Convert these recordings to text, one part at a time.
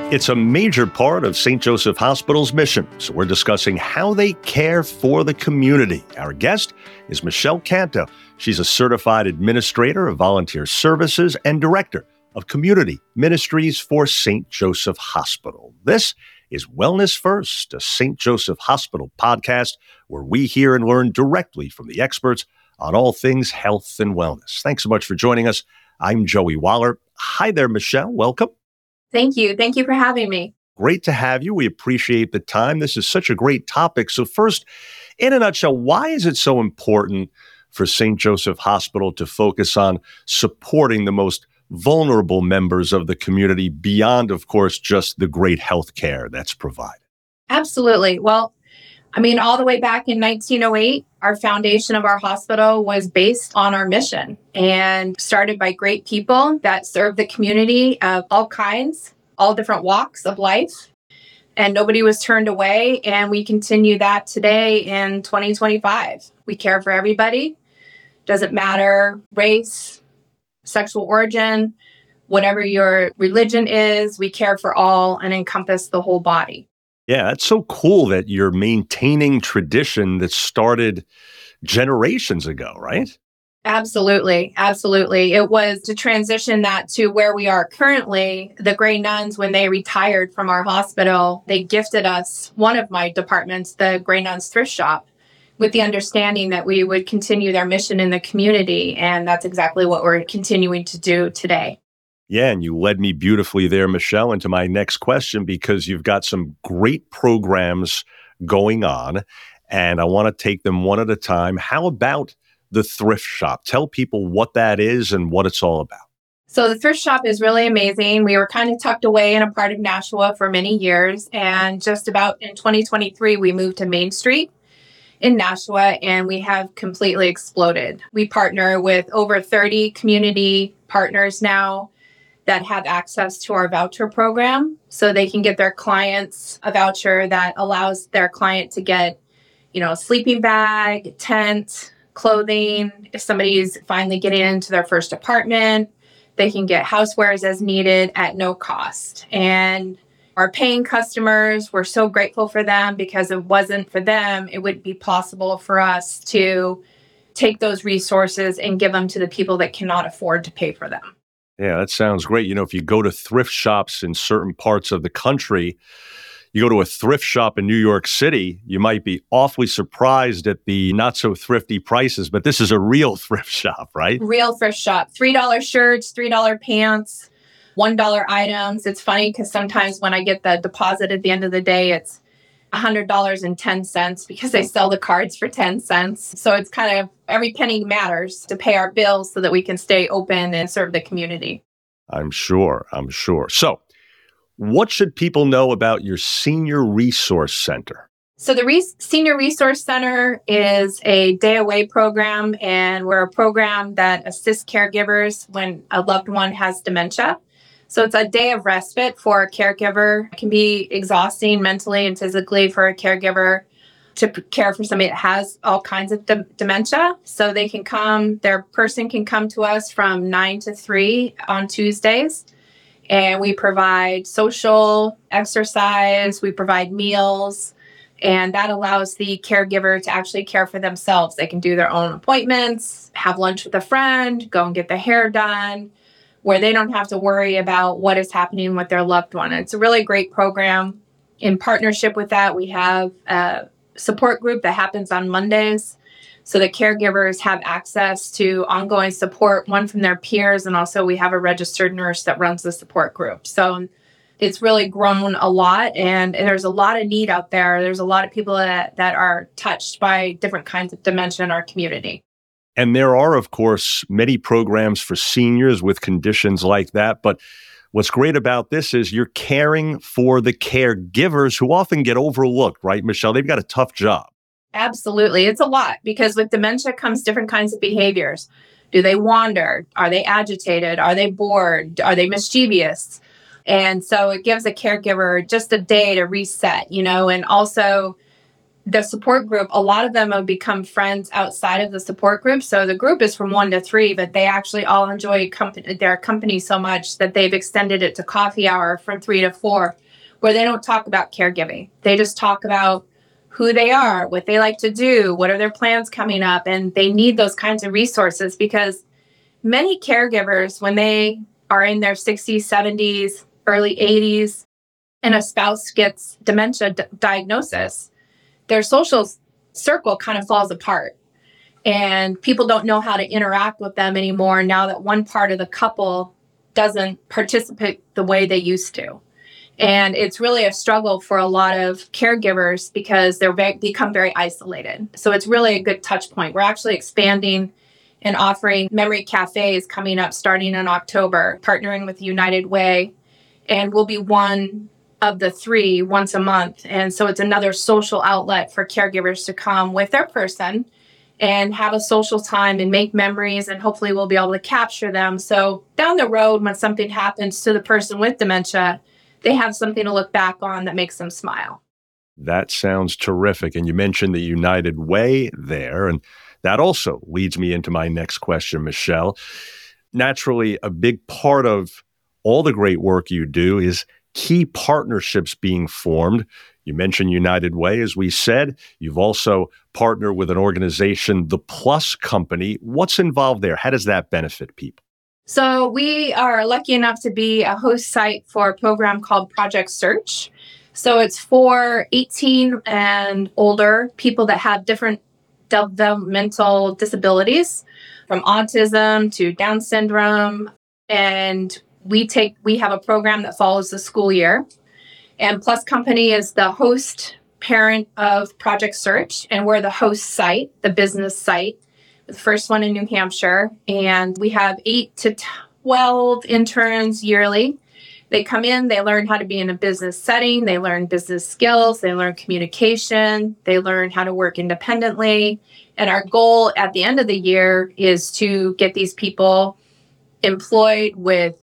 It's a major part of St. Joseph Hospital's mission, so we're discussing how they care for the community. Our guest is Michelle Canto. She's a certified administrator of volunteer services and director of community ministries for St. Joseph Hospital. This is Wellness First, a St. Joseph Hospital podcast where we hear and learn directly from the experts on all things health and wellness. Thanks so much for joining us. I'm Joey Waller. Hi there, Michelle. Welcome. Thank you. Thank you for having me. Great to have you. We appreciate the time. This is such a great topic. So first, in a nutshell, why is it so important for St. Joseph Hospital to focus on supporting the most vulnerable members of the community beyond, of course, just the great health care that's provided? Absolutely. Well, all the way back in 1908, our foundation of our hospital was based on our mission and started by great people that serve the community of all kinds, all different walks of life. And nobody was turned away. And we continue that today in 2025. We care for everybody. Doesn't matter race, sexual origin, whatever your religion is, we care for all and encompass the whole body. Yeah, that's so cool that you're maintaining tradition that started generations ago, right? Absolutely. Absolutely. It was to transition that to where we are currently. The Grey Nuns, when they retired from our hospital, they gifted us one of my departments, the Grey Nuns Thrift Shop, with the understanding that we would continue their mission in the community. And that's exactly what we're continuing to do today. Yeah, and you led me beautifully there, Michelle, into my next question, because you've got some great programs going on, and I want to take them one at a time. How about the thrift shop? Tell people what that is and what it's all about. So the thrift shop is really amazing. We were kind of tucked away in a part of Nashua for many years, and just about in 2023, we moved to Main Street in Nashua, and we have completely exploded. We partner with over 30 community partners now that have access to our voucher program, so they can get their clients a voucher that allows their client to get, a sleeping bag, tent, clothing. If somebody's finally getting into their first apartment, they can get housewares as needed at no cost. And our paying customers, we're so grateful for them, because if it wasn't for them, it wouldn't be possible for us to take those resources and give them to the people that cannot afford to pay for them. Yeah, that sounds great. If you go to thrift shops in certain parts of the country, you go to a thrift shop in New York City, you might be awfully surprised at the not so thrifty prices, but this is a real thrift shop, right? Real thrift shop. $3 shirts, $3 pants, $1 items. It's funny because sometimes when I get the deposit at the end of the day, it's $100.10 because they sell the cards for 10 cents. So it's kind of every penny matters to pay our bills so that we can stay open and serve the community. I'm sure. So what should people know about your Senior Resource Center? So the Senior Resource Center is a day-away program, and we're a program that assists caregivers when a loved one has dementia. So it's a day of respite for a caregiver. It can be exhausting mentally and physically for a caregiver to care for somebody that has all kinds of dementia. So they can come, their person can come to us from 9 to 3 on Tuesdays. And we provide social, exercise, we provide meals, and that allows the caregiver to actually care for themselves. They can do their own appointments, have lunch with a friend, go and get their hair done, where they don't have to worry about what is happening with their loved one. It's a really great program. In partnership with that, we have a support group that happens on Mondays, so the caregivers have access to ongoing support, one from their peers, and also we have a registered nurse that runs the support group. So it's really grown a lot, and there's a lot of need out there. There's a lot of people that are touched by different kinds of dementia in our community. And there are, of course, many programs for seniors with conditions like that. But what's great about this is you're caring for the caregivers who often get overlooked, right, Michelle? They've got a tough job. Absolutely. It's a lot, because with dementia comes different kinds of behaviors. Do they wander? Are they agitated? Are they bored? Are they mischievous? And so it gives a caregiver just a day to reset, and also the support group, a lot of them have become friends outside of the support group. So the group is from 1 to 3, but they actually all enjoy their company so much that they've extended it to coffee hour from 3 to 4, where they don't talk about caregiving. They just talk about who they are, what they like to do, what are their plans coming up. And they need those kinds of resources because many caregivers, when they are in their 60s, 70s, early 80s, and a spouse gets dementia diagnosis, their social circle kind of falls apart. And people don't know how to interact with them anymore now that one part of the couple doesn't participate the way they used to. And it's really a struggle for a lot of caregivers because they're become very isolated. So it's really a good touch point. We're actually expanding and offering memory cafes coming up starting in October, partnering with United Way. And we'll be one of the 3 once a month. And so it's another social outlet for caregivers to come with their person and have a social time and make memories. And hopefully we'll be able to capture them. So down the road, when something happens to the person with dementia, they have something to look back on that makes them smile. That sounds terrific. And you mentioned the United Way there. And that also leads me into my next question, Michelle. Naturally, a big part of all the great work you do is key partnerships being formed. You mentioned United Way, as we said. You've also partnered with an organization, the Plus Company. What's involved there? How does that benefit people? So we are lucky enough to be a host site for a program called Project Search. So it's for 18 and older people that have different developmental disabilities, from autism to Down syndrome. And we have a program that follows the school year. And Plus Company is the host parent of Project Search, and we're the host site, the business site, the first one in New Hampshire. And we have 8 to 12 interns yearly. They come in, they learn how to be in a business setting, they learn business skills, they learn communication, they learn how to work independently. And our goal at the end of the year is to get these people employed with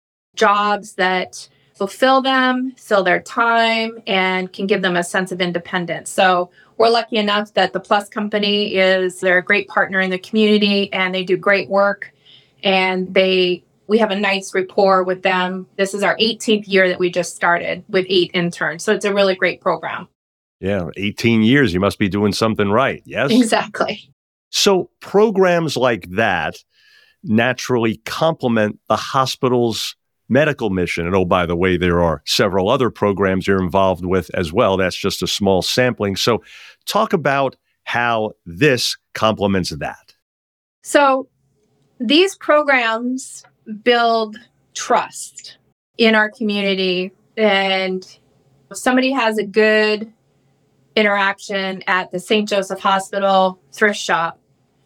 jobs that fulfill them, fill their time, and can give them a sense of independence. So we're lucky enough that the Plus Company they're a great partner in the community and they do great work. And we have a nice rapport with them. This is our 18th year that we just started with 8 interns. So it's a really great program. Yeah, 18 years. You must be doing something right. Yes? Exactly. So programs like that naturally complement the hospital's medical mission. And oh, by the way, there are several other programs you're involved with as well. That's just a small sampling. So talk about how this complements that. So these programs build trust in our community. And if somebody has a good interaction at the St. Joseph Hospital thrift shop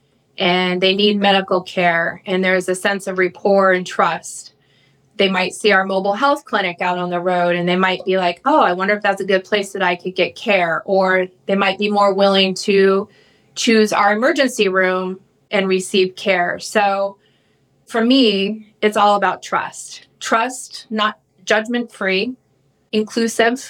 and they need medical care and there's a sense of rapport and trust, they might see our mobile health clinic out on the road and they might be like, oh, I wonder if that's a good place that I could get care. Or they might be more willing to choose our emergency room and receive care. So for me, it's all about trust. Trust, not judgment-free, inclusive.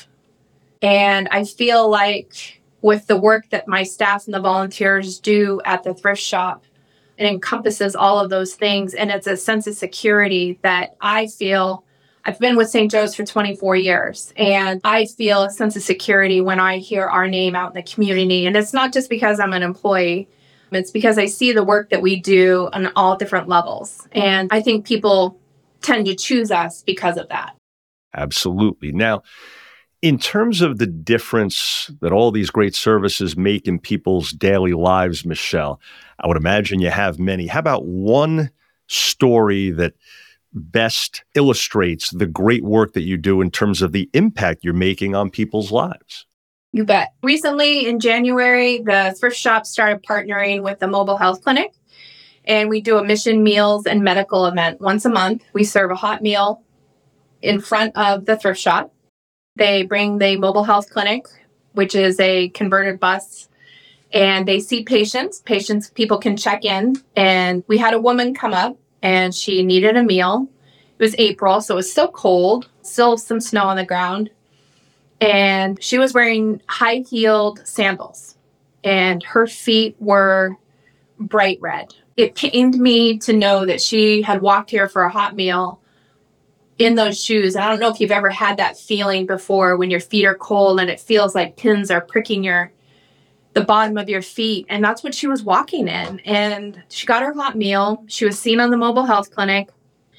And I feel like with the work that my staff and the volunteers do at the thrift shop, it encompasses all of those things. And it's a sense of security that I feel. I've been with St. Joe's for 24 years, and I feel a sense of security when I hear our name out in the community. And it's not just because I'm an employee. It's because I see the work that we do on all different levels. And I think people tend to choose us because of that. Absolutely. Now, in terms of the difference that all these great services make in people's daily lives, Michelle, I would imagine you have many. How about one story that best illustrates the great work that you do in terms of the impact you're making on people's lives? You bet. Recently, in January, the thrift shop started partnering with the mobile health clinic, and we do a mission meals and medical event once a month. We serve a hot meal in front of the thrift shop. They bring the mobile health clinic, which is a converted bus, and they see patients. People can check in. And we had a woman come up and she needed a meal. It was April, so it was still cold, still some snow on the ground. And she was wearing high-heeled sandals, and her feet were bright red. It pained me to know that she had walked here for a hot meal in those shoes. I don't know if you've ever had that feeling before when your feet are cold and it feels like pins are pricking the bottom of your feet. And that's what she was walking in. And she got her hot meal. She was seen on the mobile health clinic.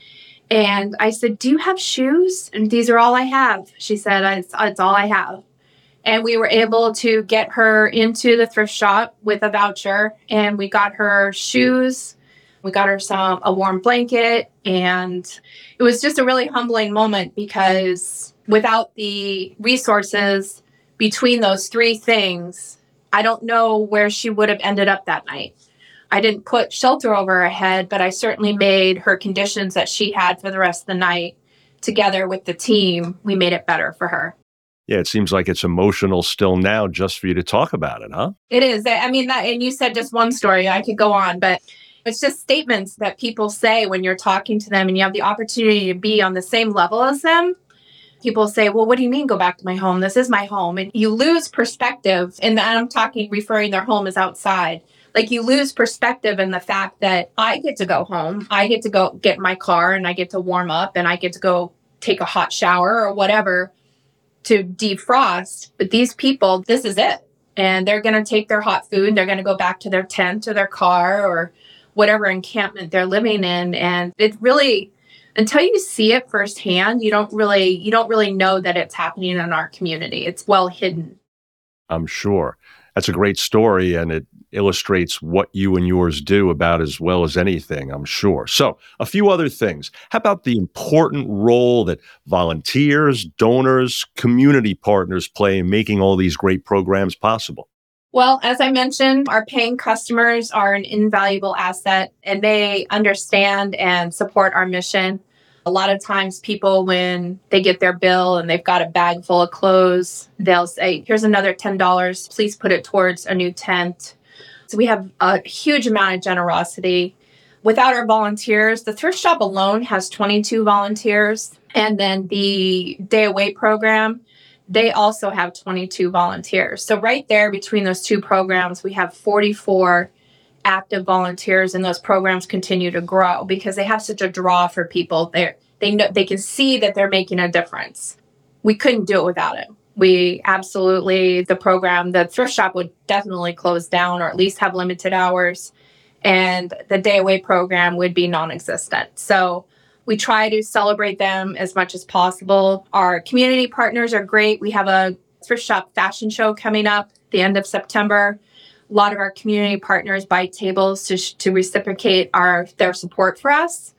And I said, "Do you have shoes?" And "These are all I have." She said, it's all I have." And we were able to get her into the thrift shop with a voucher, and we got her shoes. We got her a warm blanket, and it was just a really humbling moment because without the resources between those three things, I don't know where she would have ended up that night. I didn't put shelter over her head, but I certainly made her conditions that she had for the rest of the night, together with the team, we made it better for her. Yeah, it seems like it's emotional still now just for you to talk about it, huh? It is. I mean, and you said just one story. I could go on, but it's just statements that people say when you're talking to them and you have the opportunity to be on the same level as them. People say, "Well, what do you mean go back to my home? This is my home." And you lose perspective. And I'm referring their home as outside. Like, you lose perspective in the fact that I get to go home. I get to go get in my car and I get to warm up and I get to go take a hot shower or whatever to defrost. But these people, this is it. And they're going to take their hot food. They're going to go back to their tent or their car or whatever encampment they're living in. And it really, until you see it firsthand, you don't really know that it's happening in our community. It's well hidden. I'm sure. That's a great story, and it illustrates what you and yours do about as well as anything, I'm sure. So, a few other things. How about the important role that volunteers, donors, community partners play in making all these great programs possible? Well, as I mentioned, our paying customers are an invaluable asset, and they understand and support our mission. A lot of times people, when they get their bill and they've got a bag full of clothes, they'll say, "Here's another $10. Please put it towards a new tent." So we have a huge amount of generosity. Without our volunteers, the thrift shop alone has 22 volunteers. And then the Day Away program, they also have 22 volunteers. So right there between those two programs, we have 44 active volunteers, and those programs continue to grow because they have such a draw for people. They know, they can see that they're making a difference. We couldn't do it without it. We absolutely, the thrift shop would definitely close down or at least have limited hours, and the Day Away program would be non-existent. So we try to celebrate them as much as possible. Our community partners are great. We have a thrift shop fashion show coming up the end of September. A lot of our community partners buy tables to reciprocate their support for us.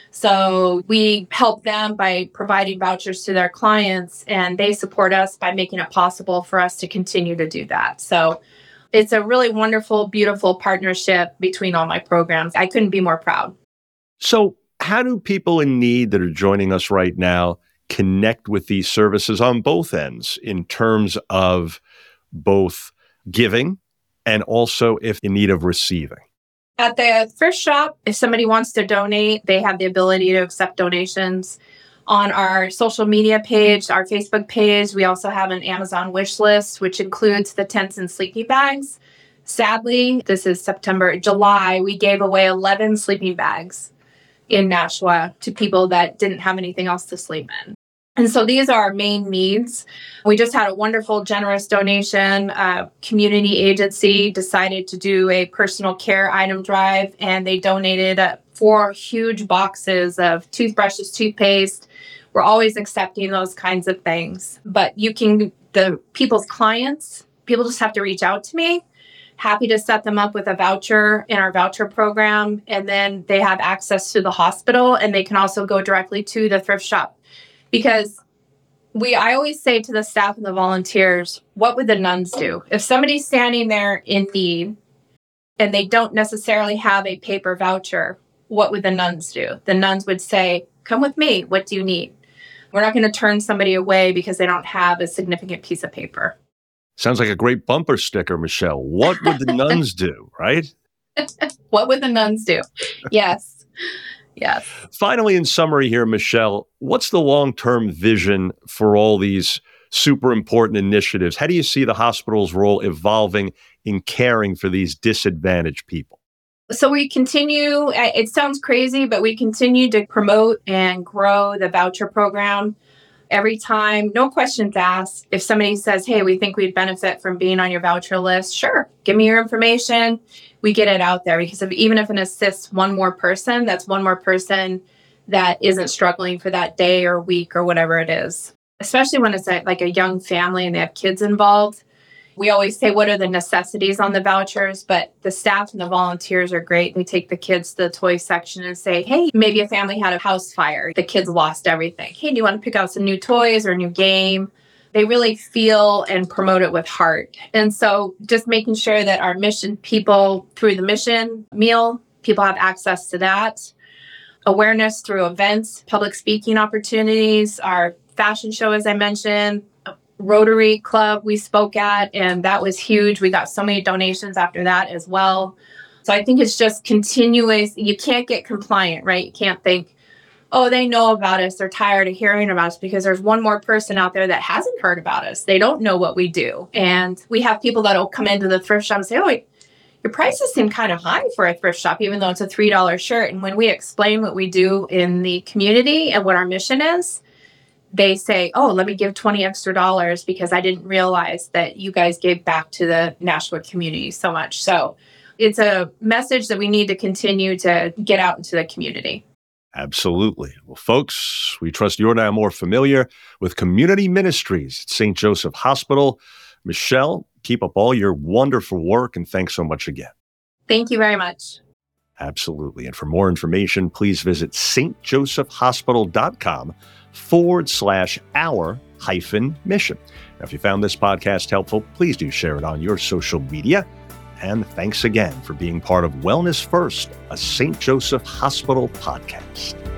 So we help them by providing vouchers to their clients, and they support us by making it possible for us to continue to do that. So it's a really wonderful, beautiful partnership between all my programs. I couldn't be more proud. So, how do people in need that are joining us right now connect with these services on both ends in terms of both giving and also if in need of receiving? At the thrift shop, if somebody wants to donate, they have the ability to accept donations. On our social media page, our Facebook page, we also have an Amazon wish list, which includes the tents and sleeping bags. Sadly, this is July, we gave away 11 sleeping bags in Nashua to people that didn't have anything else to sleep in. And so these are our main needs. We just had a wonderful, generous donation. A community agency decided to do a personal care item drive, and they donated 4 huge boxes of toothbrushes, toothpaste. We're always accepting those kinds of things. But the people's clients, people just have to reach out to me. Happy to set them up with a voucher in our voucher program. And then they have access to the hospital, and they can also go directly to the thrift shop. Because I always say to the staff and the volunteers, what would the nuns do? If somebody's standing there in need and they don't necessarily have a paper voucher, what would the nuns do? The nuns would say, "Come with me. What do you need?" We're not going to turn somebody away because they don't have a significant piece of paper. Sounds like a great bumper sticker, Michelle. What would the nuns do, right? What would the nuns do? Yes. Finally, in summary here, Michelle, what's the long-term vision for all these super important initiatives. How do you see the hospital's role evolving in caring for these disadvantaged people? So we continue, it sounds crazy, but we continue to promote and grow the voucher program. Every time, no questions asked. If somebody says, hey, we think we'd benefit from being on your voucher list, sure, give me your information. We get it out there because even if it assists one more person, that's one more person that isn't struggling for that day or week or whatever it is. Especially when it's like a young family and they have kids involved. We always say, what are the necessities on the vouchers? But the staff and the volunteers are great. They take the kids to the toy section and say, hey, maybe a family had a house fire. The kids lost everything. Hey, do you want to pick out some new toys or a new game? They really feel and promote it with heart. And so just making sure that our mission people, through the mission meal, people have access to that. Awareness through events, public speaking opportunities, our fashion show, as I mentioned, Rotary Club we spoke at, and that was huge. We got so many donations after that as well. So I think it's just continuous. You can't get compliant, right? You can't think, oh, they know about us. They're tired of hearing about us, because there's one more person out there that hasn't heard about us. They don't know what we do. And we have people that will come into the thrift shop and say, oh, your prices seem kind of high for a thrift shop, even though it's a $3 shirt. And when we explain what we do in the community and what our mission is, they say, oh, let me give $20 extra because I didn't realize that you guys gave back to the Nashua community so much. So it's a message that we need to continue to get out into the community. Absolutely. Well, folks, we trust you're now more familiar with community ministries at St. Joseph Hospital. Michelle, keep up all your wonderful work, and thanks so much again. Thank you very much. Absolutely. And for more information, please visit stjosephhospital.com/our-mission. Now, if you found this podcast helpful, please do share it on your social media. And thanks again for being part of Wellness First, a St. Joseph Hospital podcast.